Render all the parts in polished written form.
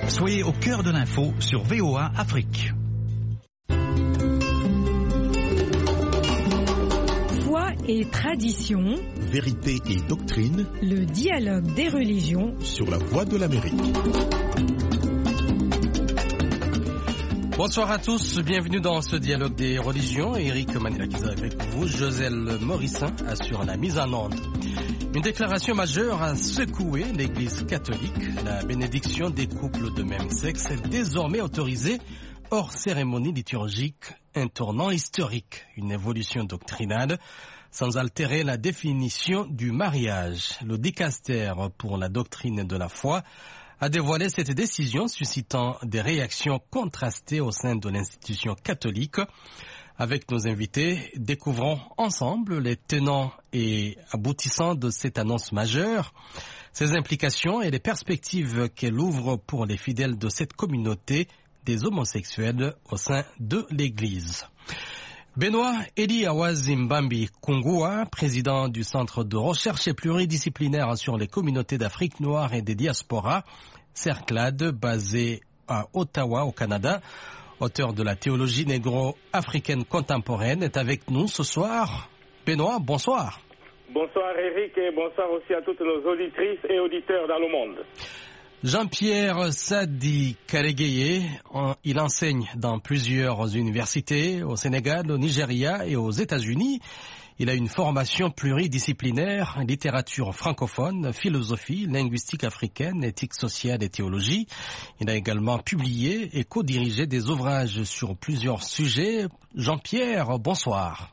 Soyez au cœur de l'info sur VOA Afrique. Foi et tradition, vérité et doctrine, le dialogue des religions sur la Voix de l'Amérique. Bonsoir à tous, bienvenue dans ce dialogue des religions. Eric Manilakiza avec vous, Joselle Morissin assure la mise en onde. Une déclaration majeure a secoué l'Église catholique. La bénédiction des couples de même sexe est désormais autorisée hors cérémonie liturgique, un tournant historique, une évolution doctrinale sans altérer la définition du mariage. Le dicaster pour la doctrine de la foi a dévoilé cette décision suscitant des réactions contrastées au sein de l'institution catholique. Avec nos invités, découvrons ensemble les tenants et aboutissants de cette annonce majeure, ses implications et les perspectives qu'elle ouvre pour les fidèles de cette communauté des homosexuels au sein de l'Église. Benoît Eli Awazimbambi Kungua, président du Centre de recherche et pluridisciplinaire sur les communautés d'Afrique noire et des diasporas, CERCLAD, basé à Ottawa, au Canada, auteur de la théologie négro-africaine contemporaine, est avec nous ce soir. Benoît, bonsoir. Bonsoir Eric et bonsoir aussi à toutes nos auditrices et auditeurs dans le monde. Jean-Pierre Sadi Karegeye, il enseigne dans plusieurs universités au Sénégal, au Nigeria et aux États-Unis. Il a une formation pluridisciplinaire, littérature francophone, philosophie, linguistique africaine, éthique sociale et théologie. Il a également publié et co-dirigé des ouvrages sur plusieurs sujets. Jean-Pierre, bonsoir.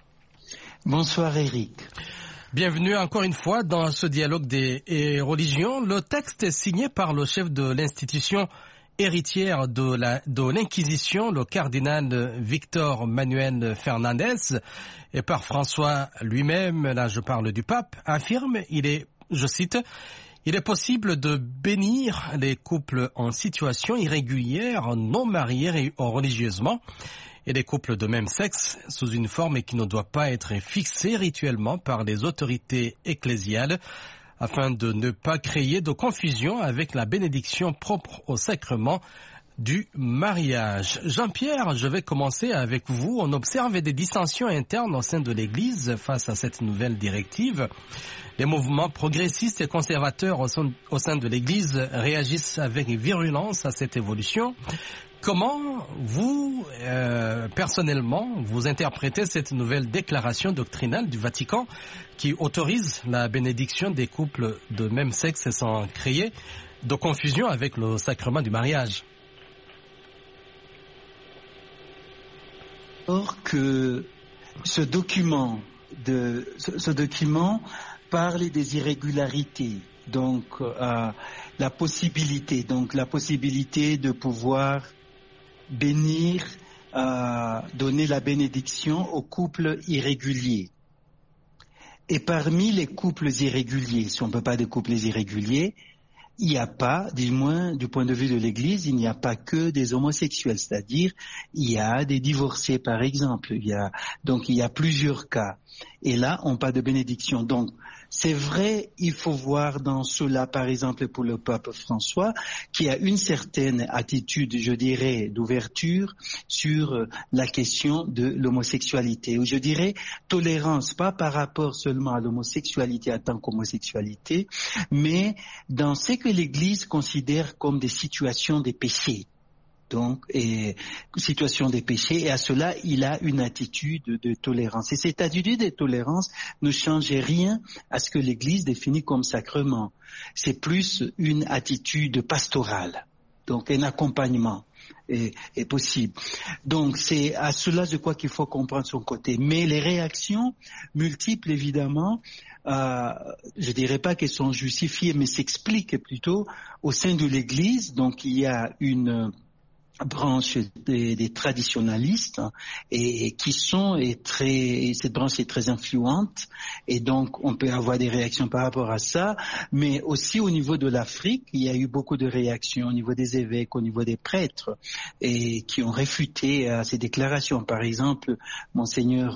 Bonsoir Eric. Bienvenue encore une fois dans ce dialogue des religions. Le texte est signé par le chef de l'institution héritière de l'Inquisition, le cardinal Victor Manuel Fernandez, et par François lui-même, là je parle du pape, affirme, je cite, « Il est possible de bénir les couples en situation irrégulière, non mariés religieusement, et les couples de même sexe sous une forme qui ne doit pas être fixée rituellement par les autorités ecclésiales afin de ne pas créer de confusion avec la bénédiction propre au sacrement du mariage. » Jean-Pierre, je vais commencer avec vous. On observe des dissensions internes au sein de l'Église face à cette nouvelle directive. Les mouvements progressistes et conservateurs au sein de l'Église réagissent avec virulence à cette évolution. Comment vous, personnellement, vous interprétez cette nouvelle déclaration doctrinale du Vatican qui autorise la bénédiction des couples de même sexe sans créer de confusion avec le sacrement du mariage? Or que ce document parle des irrégularités, donc la possibilité de pouvoir bénir, donner la bénédiction aux couples irréguliers. Et parmi les couples irréguliers, si on ne peut pas de couples irréguliers, il n'y a pas, du moins du point de vue de l'Église, il n'y a pas que des homosexuels, c'est-à-dire il y a des divorcés par exemple, il y a plusieurs cas. Et là, on parle de bénédiction. Donc, c'est vrai, il faut voir dans cela, par exemple, pour le pape François, qui a une certaine attitude, je dirais, d'ouverture sur la question de l'homosexualité. Ou je dirais, tolérance, pas par rapport seulement à l'homosexualité en tant qu'homosexualité, mais dans ce que l'Église considère comme des situations de péché. Donc, situation des péchés, et à cela, il a une attitude de tolérance. Et cette attitude de tolérance ne change rien à ce que l'Église définit comme sacrement. C'est plus une attitude pastorale, donc un accompagnement est possible. Donc, c'est à cela, je crois qu'il faut comprendre son côté. Mais les réactions multiples, évidemment, je dirais pas qu'elles sont justifiées, mais s'expliquent plutôt au sein de l'Église. Donc, il y a une branche des traditionalistes et qui sont cette branche est très influente et donc on peut avoir des réactions par rapport à ça, mais aussi au niveau de l'Afrique, il y a eu beaucoup de réactions au niveau des évêques, au niveau des prêtres et qui ont réfuté ces déclarations. Par exemple, Monseigneur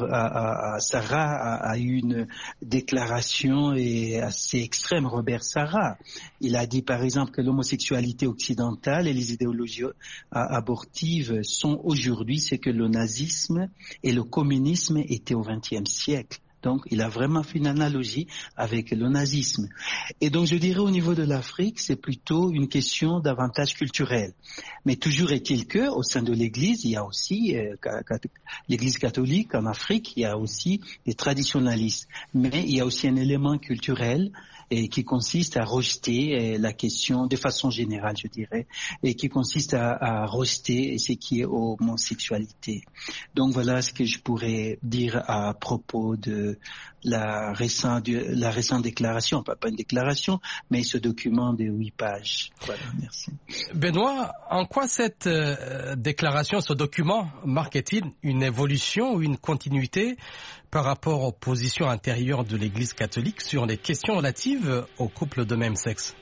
Sarah a eu une déclaration assez extrême, Robert Sarah. Il a dit par exemple que l'homosexualité occidentale et les idéologies abortives sont aujourd'hui ce que le nazisme et le communisme étaient au XXe siècle. Donc, il a vraiment fait une analogie avec le nazisme. Et donc, je dirais au niveau de l'Afrique, c'est plutôt une question davantage culturelle. Mais toujours est-il que, au sein de l'Église, il y a aussi, l'Église catholique en Afrique, il y a aussi des traditionalistes. Mais il y a aussi un élément culturel et qui consiste à rejeter la question de façon générale, je dirais, et qui consiste à rejeter ce qui est homosexualité. Donc voilà ce que je pourrais dire à propos de la récente déclaration, pas une déclaration, mais ce document de 8 pages. Voilà, merci. Benoît, en quoi cette déclaration, ce document, marque-t-il une évolution ou une continuité par rapport aux positions antérieures de l'Église catholique sur les questions relatives aux couples de même sexe?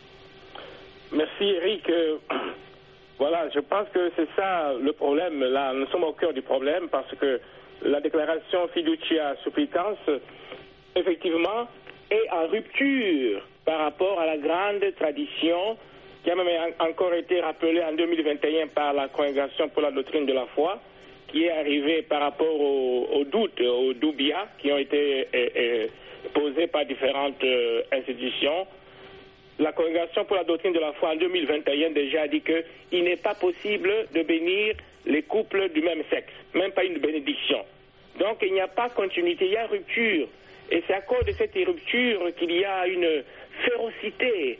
Merci Eric. Voilà, je pense que c'est ça le problème. Là, nous sommes au cœur du problème parce que la déclaration Fiducia Supplicans, effectivement, est en rupture par rapport à la grande tradition qui a même encore été rappelée en 2021 par la Congrégation pour la doctrine de la foi, qui est arrivée par rapport aux doutes, aux doubias qui ont été posés par différentes institutions. La Congrégation pour la doctrine de la foi en 2021 déjà a dit qu'il n'est pas possible de bénir les couples du même sexe, même pas une bénédiction. Donc il n'y a pas continuité, il y a rupture. Et c'est à cause de cette rupture qu'il y a une férocité,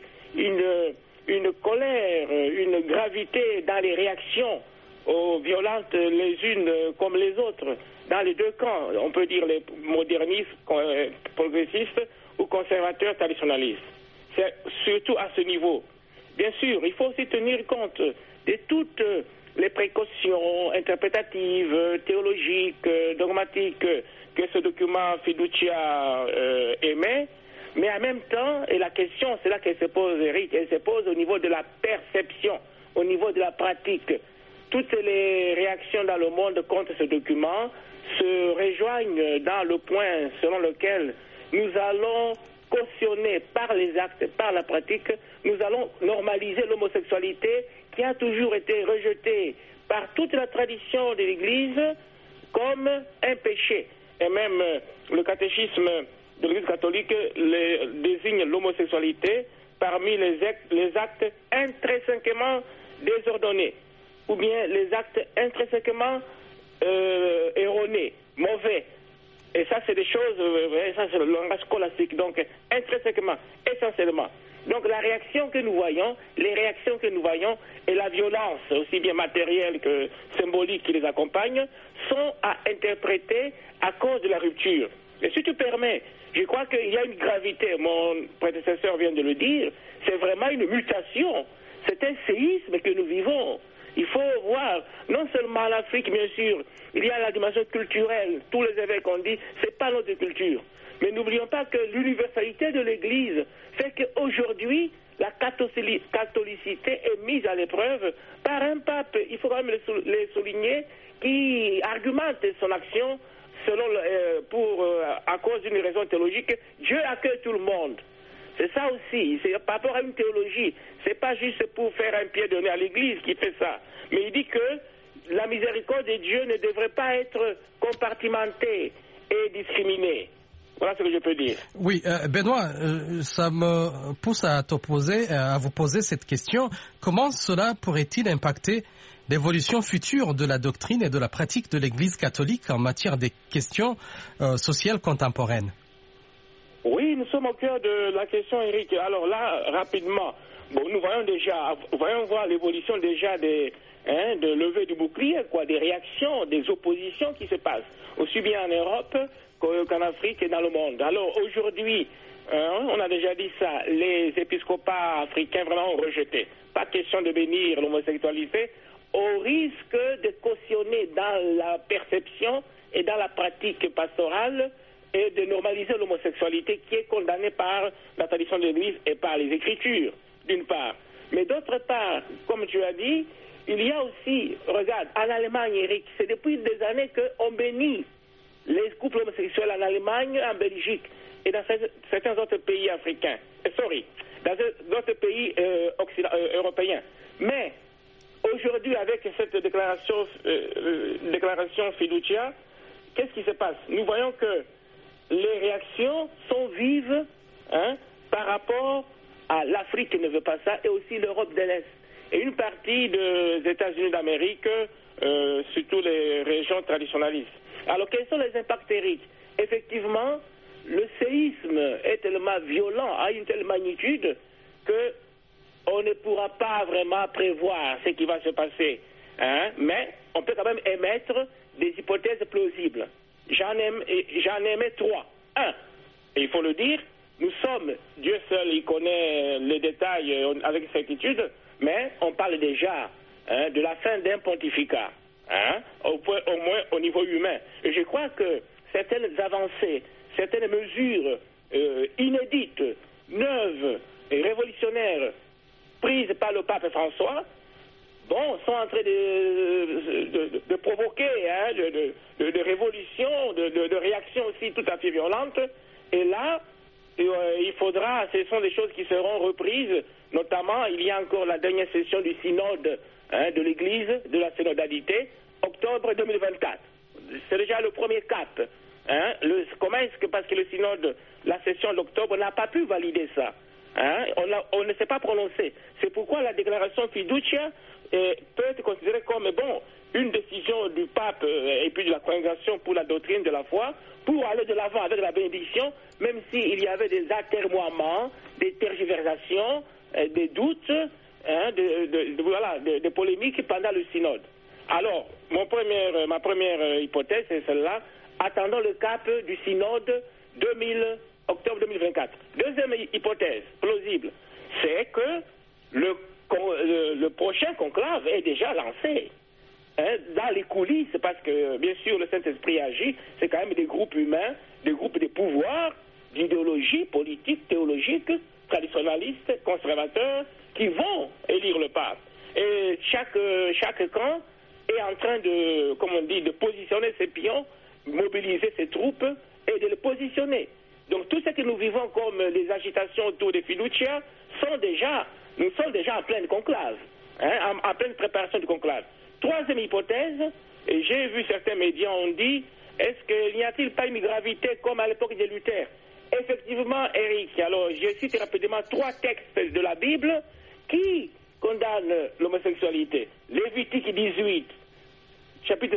une colère, une gravité dans les réactions violentes les unes comme les autres, dans les deux camps. On peut dire les modernistes, progressistes ou conservateurs traditionnalistes. C'est surtout à ce niveau. Bien sûr, il faut aussi tenir compte de toutes les précautions interprétatives, théologiques, dogmatiques que ce document Fiducia émet, mais en même temps, et la question, c'est là qu'elle se pose, Eric, elle se pose au niveau de la perception, au niveau de la pratique. Toutes les réactions dans le monde contre ce document se rejoignent dans le point selon lequel nous allons cautionner par les actes, par la pratique, nous allons normaliser l'homosexualité qui a toujours été rejetée par toute la tradition de l'Église comme un péché. Et même le catéchisme de l'Église catholique désigne l'homosexualité parmi les actes intrinsèquement désordonnés, ou bien les actes intrinsèquement erronés, mauvais. Et ça, c'est des choses, ça c'est le langage scolastique, donc intrinsèquement, essentiellement. Donc la réaction que nous voyons, les réactions que nous voyons et la violence, aussi bien matérielle que symbolique qui les accompagne, sont à interpréter à cause de la rupture. Et si tu permets, je crois qu'il y a une gravité, mon prédécesseur vient de le dire, c'est vraiment une mutation, c'est un séisme que nous vivons. Il faut voir, non seulement l'Afrique, bien sûr, il y a la dimension culturelle. Tous les évêques ont dit, c'est pas notre culture. Mais n'oublions pas que l'universalité de l'Église fait qu'aujourd'hui, la catholicité est mise à l'épreuve par un pape, il faut quand même les souligner, qui argumente son action à cause d'une raison théologique. Dieu accueille tout le monde. C'est ça aussi, c'est par rapport à une théologie. C'est pas juste pour faire un pied donné à l'Église qui fait ça. Mais il dit que la miséricorde de Dieu ne devrait pas être compartimentée et discriminée. Voilà ce que je peux dire. Oui, Benoît, ça me pousse à vous poser cette question. Comment cela pourrait-il impacter l'évolution future de la doctrine et de la pratique de l'Église catholique en matière des questions sociales contemporaines? Oui, nous sommes au cœur de la question, Eric. Alors là, rapidement, nous voyons voir l'évolution déjà de levée du bouclier, des réactions, des oppositions qui se passent, aussi bien en Europe qu'en Afrique et dans le monde. Alors aujourd'hui, on a déjà dit ça, les épiscopats africains vraiment ont rejeté. Pas question de bénir l'homosexualité, au risque de cautionner dans la perception et dans la pratique pastorale et de normaliser l'homosexualité qui est condamnée par la tradition de l'Église et par les Écritures, d'une part. Mais d'autre part, comme tu as dit, il y a aussi, regarde, en Allemagne, Eric, c'est depuis des années qu'on bénit les couples homosexuels en Allemagne, en Belgique et dans certains autres pays africains. Dans d'autres pays européens. Mais aujourd'hui, avec cette déclaration fiducia, qu'est-ce qui se passe? Nous voyons que les réactions sont vives par rapport à l'Afrique qui ne veut pas ça et aussi l'Europe de l'Est. Et une partie des États-Unis d'Amérique, surtout les régions traditionnalistes. Alors, quels sont les impacts, Eric? Effectivement, le séisme est tellement violent, à une telle magnitude, qu'on ne pourra pas vraiment prévoir ce qui va se passer. Mais on peut quand même émettre des hypothèses plausibles. J'en émets 3. 1, et il faut le dire, nous sommes, Dieu seul, il connaît les détails avec certitude, mais on parle déjà de la fin d'un pontificat, au moins au niveau humain. Et je crois que certaines avancées, certaines mesures inédites, neuves et révolutionnaires prises par le pape François, sont en train de provoquer de révolutions, de réactions aussi tout à fait violentes. Et là, il faudra, ce sont des choses qui seront reprises, notamment il y a encore la dernière session du synode de l'Église, de la synodalité, octobre 2024. C'est déjà le premier cap. Comment est-ce que, parce que le synode, la session d'octobre n'a pas pu valider ça. On ne s'est pas prononcé. C'est pourquoi la déclaration fiducia peut être considérée comme une décision du pape et puis de la congrégation pour la doctrine de la foi, pour aller de l'avant avec la bénédiction, même s'il y avait des atermoiements, des tergiversations, des doutes, des polémiques pendant le synode. Alors, ma première hypothèse, c'est celle-là. Attendons le cap du synode octobre 2024. Deuxième hypothèse plausible, c'est que le prochain conclave est déjà lancé. Dans les coulisses, parce que bien sûr le Saint-Esprit agit, c'est quand même des groupes humains, des groupes de pouvoir, d'idéologie politique, théologique, traditionnalistes, conservateurs, qui vont élire le pape. Et chaque camp est en train de, comme on dit, de positionner ses pions, mobiliser ses troupes et de les positionner. Donc tout ce que nous vivons comme les agitations autour des fiducia nous sommes déjà en pleine conclave, en pleine préparation du conclave. Troisième hypothèse, et j'ai vu certains médias ont dit, n'y a-t-il pas une gravité comme à l'époque de Luther? Effectivement, Eric, alors je cite rapidement 3 textes de la Bible qui condamnent l'homosexualité. Lévitique 18, chapitre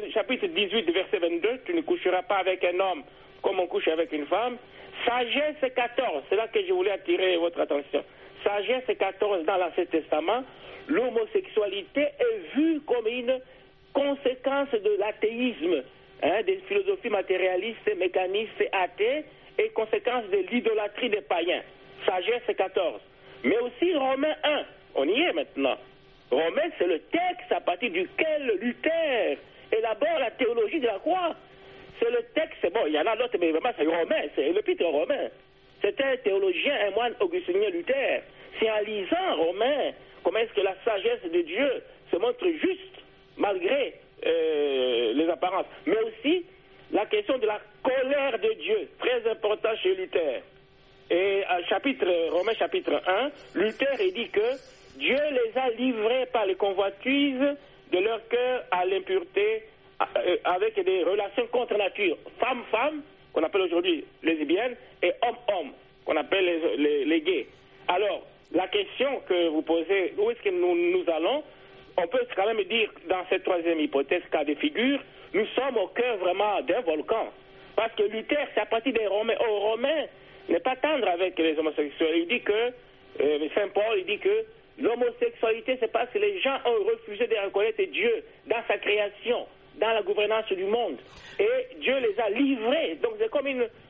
18, verset 22, tu ne coucheras pas avec un homme comme on couche avec une femme. Sagesse 14, c'est là que je voulais attirer votre attention. Sagesse 14 dans l'Ancien Testament, l'homosexualité est vue comme une conséquence de l'athéisme, des philosophies matérialistes, mécanistes, athées, et conséquence de l'idolâtrie des païens. Sagesse 14. Mais aussi Romains 1, on y est maintenant. Romains, c'est le texte à partir duquel Luther élabore la théologie de la croix. C'est le texte, il y en a d'autres, mais vraiment c'est Romain, c'est l'épître Romain. C'était un théologien, un moine augustinien Luther. C'est en lisant Romain comment est-ce que la sagesse de Dieu se montre juste malgré les apparences. Mais aussi la question de la colère de Dieu, très important chez Luther. Et Romains chapitre 1, Luther il dit que Dieu les a livrés par les convoitises de leur cœur à l'impureté, avec des relations contre nature, femme-femme, qu'on appelle aujourd'hui lesbiennes, et homme-homme, qu'on appelle les gays. Alors, la question que vous posez, où est-ce que nous allons? On peut quand même dire, dans cette troisième hypothèse, cas de figure, nous sommes au cœur vraiment d'un volcan. Parce que Luther, c'est à partir des Romains. Romain n'est pas tendre avec les homosexuels. Il dit que, Saint Paul, il dit que l'homosexualité, c'est parce que les gens ont refusé de reconnaître Dieu dans sa création, dans la gouvernance du monde. Et Dieu les a livrés. Donc c'est comme une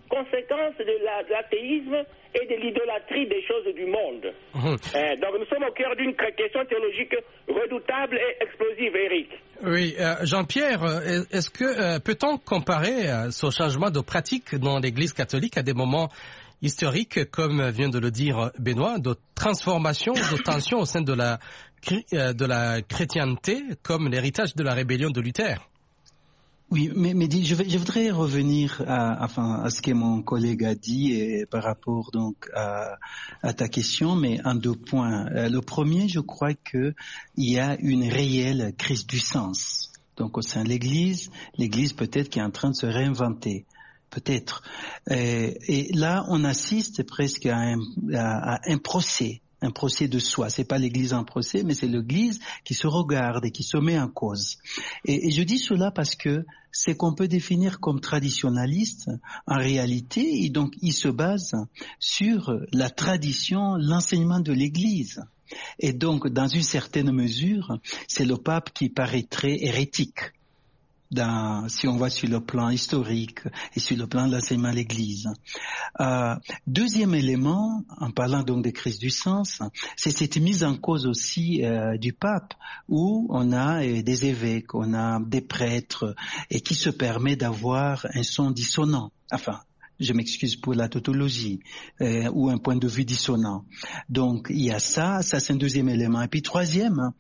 conséquence de l'athéisme et de l'idolâtrie des choses du monde. Donc nous sommes au cœur d'une question théologique redoutable et explosive, Eric. Oui, Jean-Pierre, est-ce que peut-on comparer ce changement de pratique dans l'Église catholique à des moments historiques, comme vient de le dire Benoît, de transformation, de tension au sein de la chrétienté, comme l'héritage de la rébellion de Luther? Oui, mais je voudrais revenir à ce que mon collègue a dit par rapport donc à ta question, mais en 2 points. Le premier, je crois que il y a une réelle crise du sens. Donc au sein de l'Église peut-être qui est en train de se réinventer. Peut-être. Et là, on assiste presque à un procès de soi. C'est pas l'Église en procès, mais c'est l'Église qui se regarde et qui se met en cause. Et je dis cela parce que c'est qu'on peut définir comme traditionnaliste, en réalité, et donc il se base sur la tradition, l'enseignement de l'Église. Et donc, dans une certaine mesure, c'est le pape qui paraîtrait hérétique. Si on voit sur le plan historique et sur le plan de l'enseignement de l'Église. Deuxième élément, en parlant donc des crises du sens, c'est cette mise en cause aussi du pape, où on a des évêques, on a des prêtres, et qui se permet d'avoir un son dissonant. Enfin, je m'excuse pour la tautologie, ou un point de vue dissonant. Donc il y a ça c'est un deuxième élément. Et puis troisième,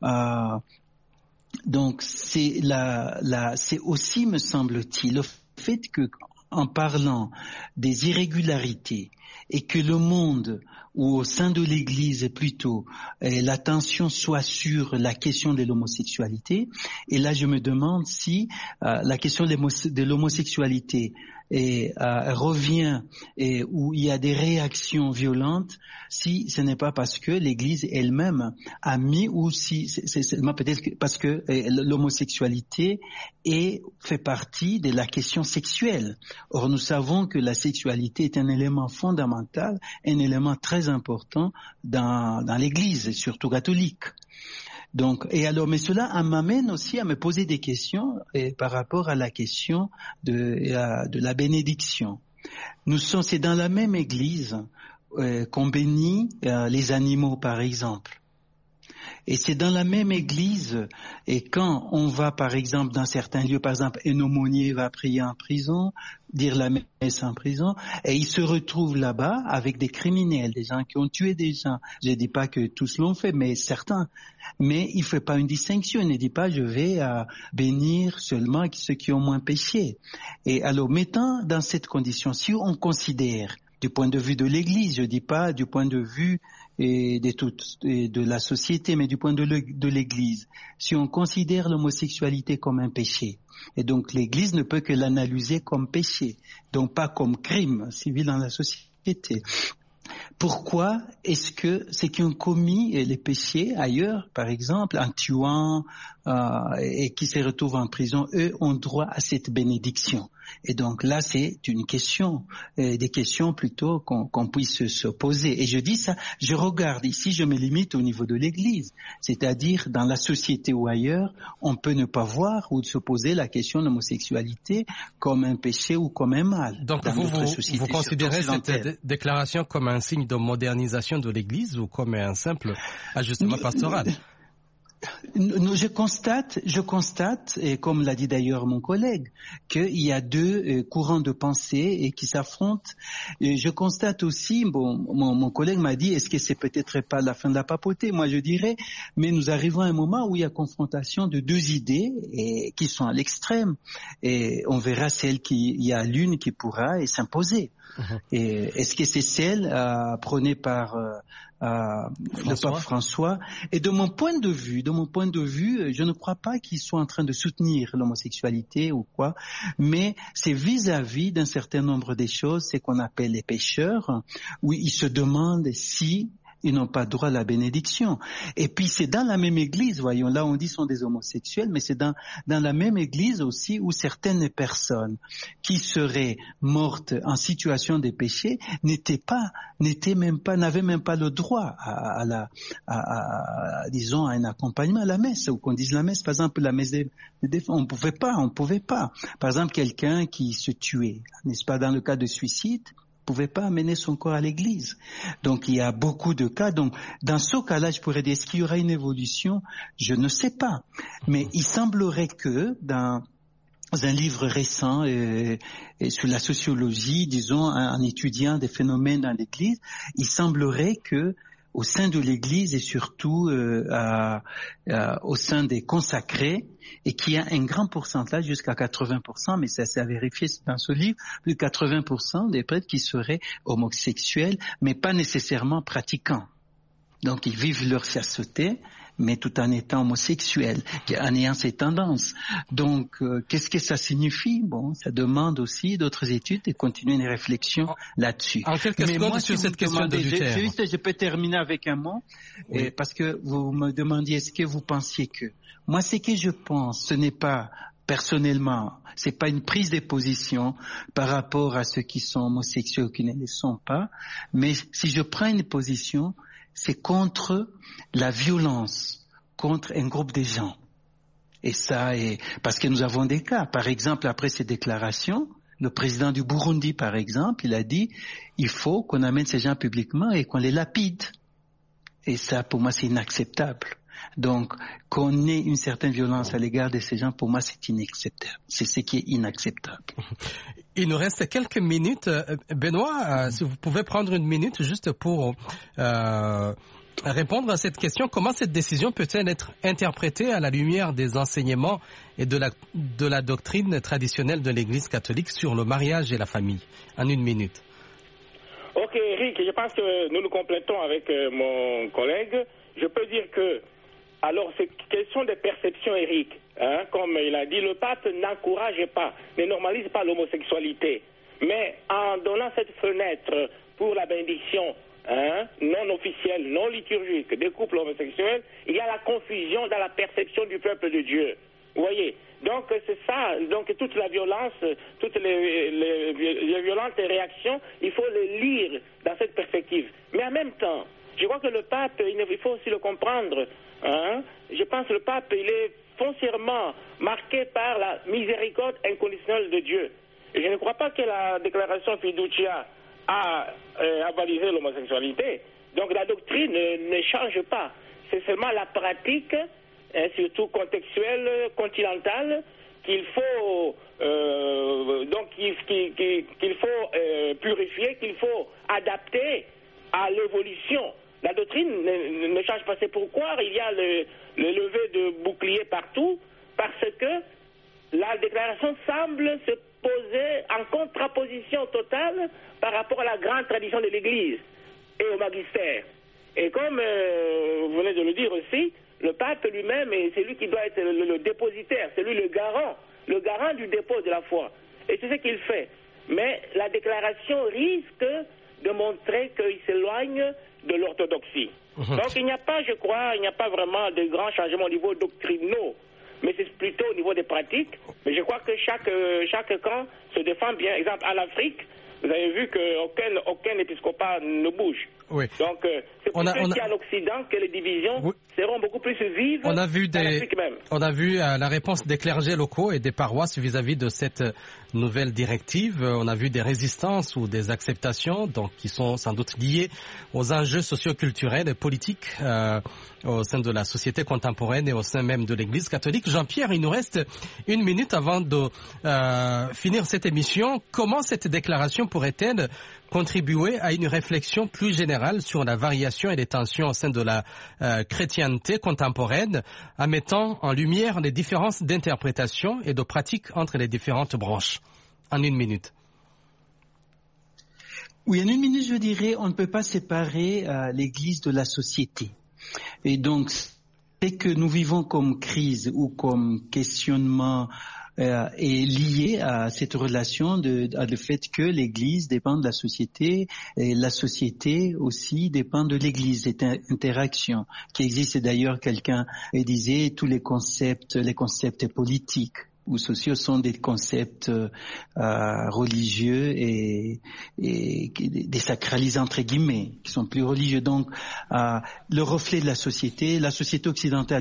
donc c'est aussi, me semble-t-il, le fait que, en parlant des irrégularités et que le monde, ou au sein de l'Église plutôt, l'attention soit sur la question de l'homosexualité. Et là, je me demande si la question de l'homosexualité revient où il y a des réactions violentes, si ce n'est pas parce que l'Église elle-même a mis, ou si c'est seulement peut-être parce que l'homosexualité fait partie de la question sexuelle. Or, nous savons que la sexualité est un élément fondamental, un élément très important dans l'Église, surtout catholique. Donc, mais cela m'amène aussi à me poser des questions par rapport à la question de la bénédiction. C'est dans la même Église qu'on bénit les animaux, par exemple. Et c'est dans la même église, et quand on va par exemple dans certains lieux, par exemple un aumônier va prier en prison, dire la messe en prison, et il se retrouve là-bas avec des criminels, des gens qui ont tué des gens. Je ne dis pas que tous l'ont fait, mais certains. Mais il ne fait pas une distinction, il ne dit pas je vais bénir seulement ceux qui ont moins péché. Et alors mettant dans cette condition, si on considère du point de vue de l'Église, je ne dis pas du point de vue de la société, mais du point de l'Église. Si on considère l'homosexualité comme un péché, et donc l'Église ne peut que l'analyser comme péché, donc pas comme crime civil dans la société. Pourquoi est-ce que ceux qui ont commis les péchés ailleurs, par exemple, en tuant et qui se retrouvent en prison, eux ont droit à cette bénédiction? Et donc là, c'est une question, des questions plutôt qu'on puisse se poser. Et je dis ça, je regarde ici, je me limite au niveau de l'Église, c'est-à-dire dans la société ou ailleurs, on peut ne pas voir ou se poser la question de l'homosexualité comme un péché ou comme un mal. Donc vous considérez cette déclaration comme un signe de modernisation de l'Église ou comme un simple ajustement pastoral? Je constate, et comme l'a dit d'ailleurs mon collègue, qu'il y a deux courants de pensée et qui s'affrontent. Et je constate aussi, mon collègue m'a dit, est-ce que c'est peut-être pas la fin de la papauté? Moi je dirais, mais nous arrivons à un moment où il y a confrontation de deux idées qui sont à l'extrême. Et on verra il y a l'une qui pourra s'imposer. Et est-ce que c'est celle prônée par le pape François? Et de mon point de vue, je ne crois pas qu'ils soient en train de soutenir l'homosexualité ou quoi, mais c'est vis-à-vis d'un certain nombre des choses, c'est qu'on appelle les pécheurs, où ils se demandent si Ils n'ont pas droit à la bénédiction. Et puis c'est dans la même église, voyons, là on dit sont des homosexuels, mais c'est dans la même église aussi où certaines personnes qui seraient mortes en situation de péché n'avaient même pas le droit à un accompagnement à la messe, ou qu'on dise la messe, par exemple la messe des on pouvait pas. Par exemple, quelqu'un qui se tuait, n'est-ce pas, dans le cas de suicide, pouvait pas amener son corps à l'église. Donc il y a beaucoup de cas. Donc dans ce cas-là, je pourrais dire, est-ce qu'il y aura une évolution? Je ne sais pas. Mais il semblerait que dans un livre récent sur la sociologie, disons, en étudiant des phénomènes dans l'église, il semblerait que au sein de l'Église et surtout au sein des consacrés, et qu'il y a un grand pourcentage, jusqu'à 80%, mais ça s'est vérifié dans ce livre, plus de 80% des prêtres qui seraient homosexuels, mais pas nécessairement pratiquants. Donc ils vivent leur chasteté, mais tout en étant homosexuels, en ayant ces tendances. Donc, qu'est-ce que ça signifie? Bon, ça demande aussi d'autres études et continuer une réflexion là-dessus. En quelques secondes sur cette question d'adultère. Je peux terminer avec un mot, oui. Parce que vous me demandiez, est-ce que vous pensiez que... Moi, ce que je pense, ce n'est pas... Personnellement, c'est pas une prise de position par rapport à ceux qui sont homosexuels ou qui ne le sont pas, mais si je prends une position, c'est contre la violence, contre un groupe de gens. Et ça est parce que nous avons des cas. Par exemple, après ces déclarations, le président du Burundi, par exemple, il a dit il faut qu'on amène ces gens publiquement et qu'on les lapide. Et ça, pour moi, c'est inacceptable. Donc, qu'on ait une certaine violence à l'égard de ces gens, pour moi, c'est inacceptable. C'est ce qui est inacceptable. Il nous reste quelques minutes. Benoît, si vous pouvez prendre une minute juste pour répondre à cette question. Comment cette décision peut-elle être interprétée à la lumière des enseignements et de la doctrine traditionnelle de l'Église catholique sur le mariage et la famille? En une minute. Ok, Eric, je pense que nous complétons avec mon collègue. Je peux dire que, alors, c'est question de perception, Eric. Comme il a dit, le pape n'encourage pas, ne normalise pas l'homosexualité. Mais en donnant cette fenêtre pour la bénédiction non officielle, non liturgique des couples homosexuels, il y a la confusion dans la perception du peuple de Dieu. Vous voyez? Donc c'est ça, donc toute la violence, toutes les violentes réactions, il faut les lire dans cette perspective. Mais en même temps, je crois que le pape, il faut aussi le comprendre. Je pense que le pape, il est foncièrement marqué par la miséricorde inconditionnelle de Dieu. Et je ne crois pas que la déclaration Fiducia a avalisé l'homosexualité. Donc la doctrine ne change pas. C'est seulement la pratique, surtout contextuelle, continentale, qu'il faut qu'il faut purifier, qu'il faut adapter à l'évolution. La doctrine ne change pas. C'est pourquoi il y a le lever de bouclier partout, parce que la déclaration semble se poser en contraposition totale par rapport à la grande tradition de l'Église et au magistère. Et comme vous venez de le dire aussi, le pape lui-même, c'est lui qui doit être le dépositaire, c'est lui le garant du dépôt de la foi. Et c'est ce qu'il fait. Mais la déclaration risque de montrer qu'il s'éloigne de l'orthodoxie. Donc il n'y a pas, je crois, vraiment de grands changements au niveau doctrinaux, mais c'est plutôt au niveau des pratiques. Mais je crois que chaque camp se défend bien. Exemple, en Afrique, vous avez vu qu'aucun épiscopat ne bouge. Oui. Donc, c'est pour ici à l'Occident que les divisions seront beaucoup plus vives. On a vu la réponse des clergés locaux et des paroisses vis-à-vis de cette nouvelle directive. On a vu des résistances ou des acceptations, donc qui sont sans doute liées aux enjeux socio-culturels et politiques au sein de la société contemporaine et au sein même de l'Église catholique. Jean-Pierre, il nous reste une minute avant de finir cette émission. Comment cette déclaration pourrait-elle contribuer à une réflexion plus générale sur la variation et les tensions au sein de la chrétienté contemporaine, en mettant en lumière les différences d'interprétation et de pratique entre les différentes branches? En une minute. Oui, en une minute, je dirais, on ne peut pas séparer l'Église de la société. Et donc, ce que nous vivons comme crise ou comme questionnement est lié à cette relation, à le fait que l'Église dépend de la société et la société aussi dépend de l'Église. Cette interaction qui existe. Et d'ailleurs, quelqu'un disait tous les concepts politiques ou sociaux sont des concepts religieux et désacralisés entre guillemets, qui sont plus religieux. Donc, le reflet de la société occidentale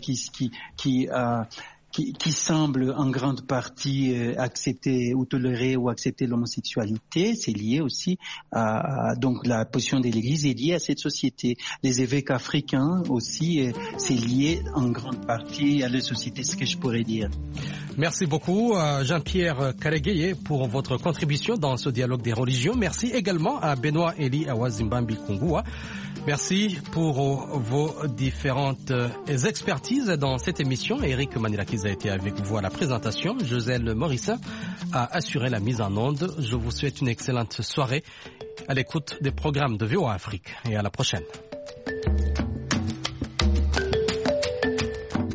qui semble en grande partie accepter ou tolérer ou accepter l'homosexualité, c'est lié aussi à donc la position de l'Église est liée à cette société. Les évêques africains aussi, c'est lié en grande partie à la société, ce que je pourrais dire. Merci beaucoup Jean-Pierre Karegueye pour votre contribution dans ce dialogue des religions. Merci également à Benoît Eli Awazimbambi Kongua. Merci pour vos différentes expertises dans cette émission. Eric Manilakiz a été avec vous à la présentation. Joselle Morissin a assuré la mise en onde. Je vous souhaite une excellente soirée à l'écoute des programmes de VOA Afrique et à la prochaine.